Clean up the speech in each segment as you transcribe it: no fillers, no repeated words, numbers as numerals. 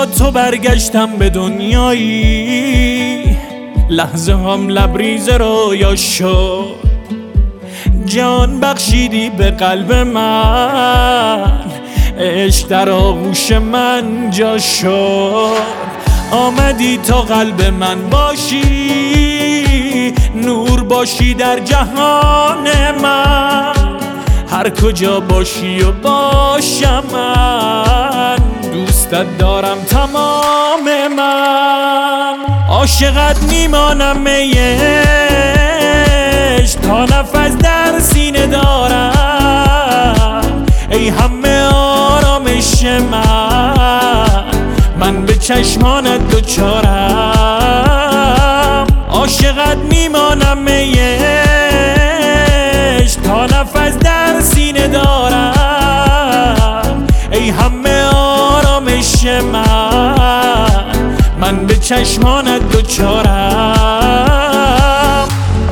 تو برگشتم به دنیایی، لحظه هم لبریز رویا شد. جان بخشیدی به قلب من، عشق در آغوش من جا شد. آمدی تا قلب من باشی، نور باشی در جهان من. هر کجا باشی و باشم من، دوستت دارم تمام من. عاشقت میمانم عشق، تا نفس در سینه دارم. ای همه آرامش من به چشمانت دوچارم. عاشقت میمانم عشق، تا نفس در سینه دارم. ای همه آرامش من به چشمانت دوچارم.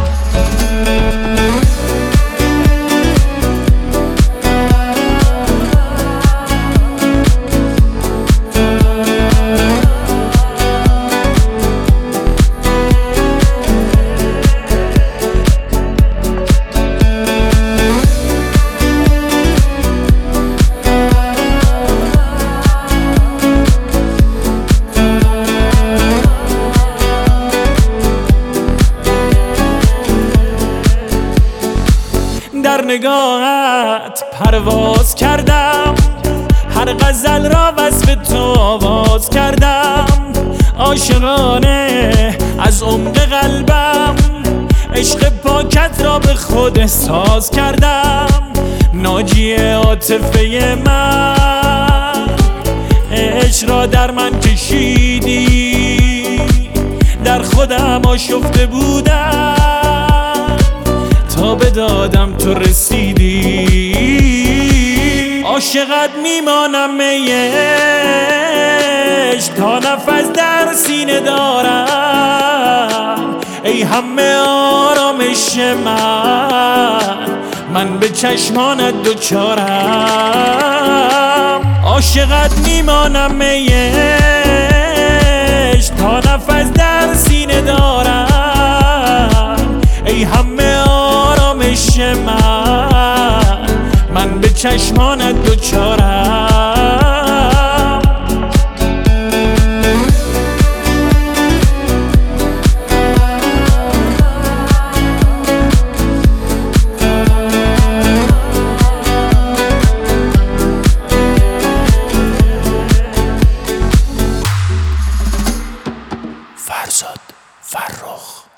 در نگاهت پرواز کردم، هر غزل را وصف تو آواز کردم. عاشقانه از عمق قلبم، عشق پاکت را به خود احساس کردم. ناجی عاطفه من، عشق را در من کشیدی. در خودم آشفته بودم، تا به دادم تو رسیدی. عاشقت میمانم عشق، تا نفس در سینه دارم. ای همه آرامش من به چشمانت دوچارم. عاشقت میمانم عشق، تا نفس در سینه دارم. ای همه آرامش من به چشمانت دوچارم. فرزاد فرخ.